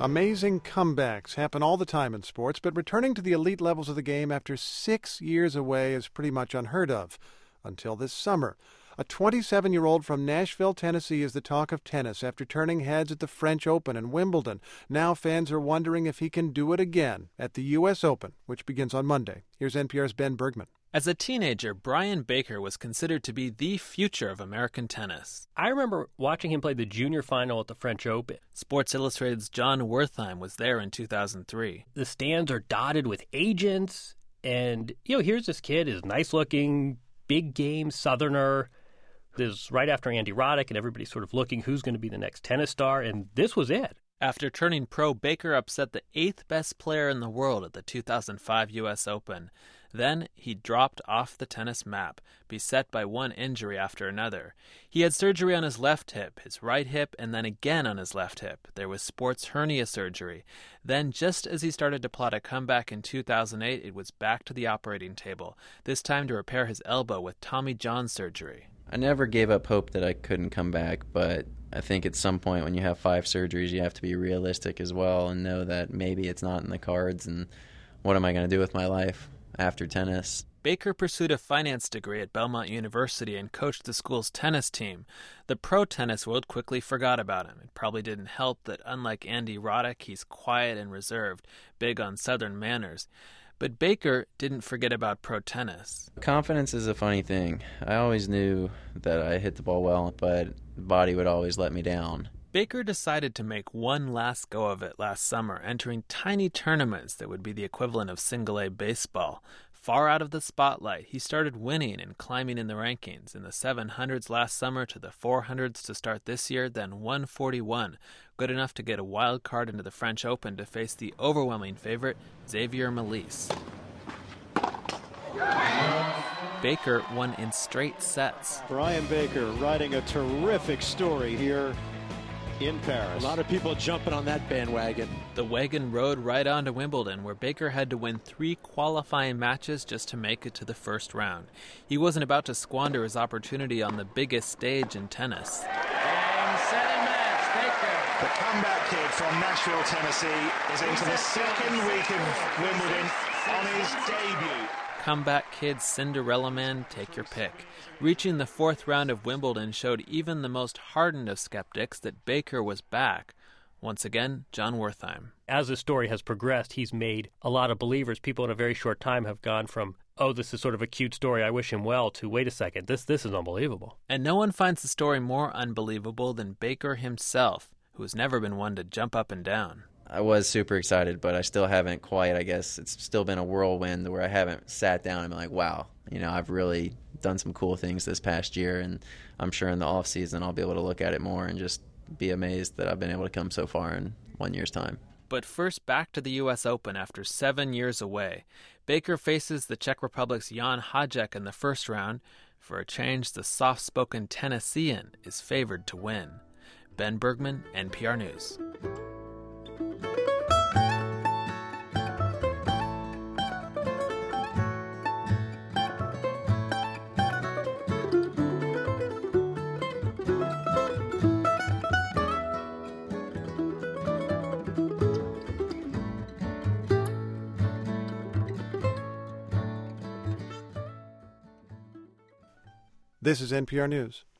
Amazing comebacks happen all the time in sports, but returning to the elite levels of the game after 6 years away is pretty much unheard of. Until this summer. A 27-year-old from Nashville, Tennessee is the talk of tennis after turning heads at the French Open and Wimbledon. Now fans are wondering if he can do it again at the U.S. Open, which begins on Monday. Here's NPR's Ben Bergman. As a teenager, Brian Baker was considered to be the future of American tennis. I remember watching him play the junior final at the French Open. Sports Illustrated's John Wertheim was there in 2003. The stands are dotted with agents, and, here's this kid, is nice-looking, big-game Southerner. This is right after Andy Roddick, and everybody's sort of looking who's going to be the next tennis star, and this was it. After turning pro, Baker upset the 8th best player in the world at the 2005 U.S. Open. Then he dropped off the tennis map, beset by one injury after another. He had surgery on his left hip, his right hip, and then again on his left hip. There was sports hernia surgery. Then, just as he started to plot a comeback in 2008, it was back to the operating table, this time to repair his elbow with Tommy John surgery. I never gave up hope that I couldn't come back, but I think at some point when you have 5 surgeries, you have to be realistic as well and know that maybe it's not in the cards, and what am I going to do with my life after tennis? Baker pursued a finance degree at Belmont University and coached the school's tennis team. The pro tennis world quickly forgot about him. It probably didn't help that, unlike Andy Roddick, he's quiet and reserved, big on Southern manners. But Baker didn't forget about pro tennis. Confidence is a funny thing. I always knew that I hit the ball well, but the body would always let me down. Baker decided to make one last go of it last summer, entering tiny tournaments that would be the equivalent of single-A baseball. Far out of the spotlight, he started winning and climbing in the rankings. In the 700s last summer to the 400s to start this year, then 141. Good enough to get a wild card into the French Open to face the overwhelming favorite, Xavier Malisse. Baker won in straight sets. Brian Baker writing a terrific story here in Paris. A lot of people jumping on that bandwagon. The wagon rode right on to Wimbledon, where Baker had to win 3 qualifying matches just to make it to the first round. He wasn't about to squander his opportunity on the biggest stage in tennis. And set and match, Baker. The comeback kid from Nashville, Tennessee, is into the second week of Wimbledon on his debut. Comeback kid, Cinderella man, take your pick. Reaching the 4th round of Wimbledon showed even the most hardened of skeptics that Baker was back. Once again, John Wertheim. As the story has progressed, he's made a lot of believers. People in a very short time have gone from, oh, this is sort of a cute story, I wish him well, to wait a second, this is unbelievable. And no one finds the story more unbelievable than Baker himself, who has never been one to jump up and down. I was super excited, but I still haven't quite, I guess. It's still been a whirlwind where I haven't sat down and been like, wow, I've really done some cool things this past year, and I'm sure in the off season I'll be able to look at it more and just be amazed that I've been able to come so far in 1 year's time. But first, back to the U.S. Open after 7 years away. Baker faces the Czech Republic's Jan Hájek in the first round. For a change, the soft-spoken Tennessean is favored to win. Ben Bergman, NPR News. This is NPR News.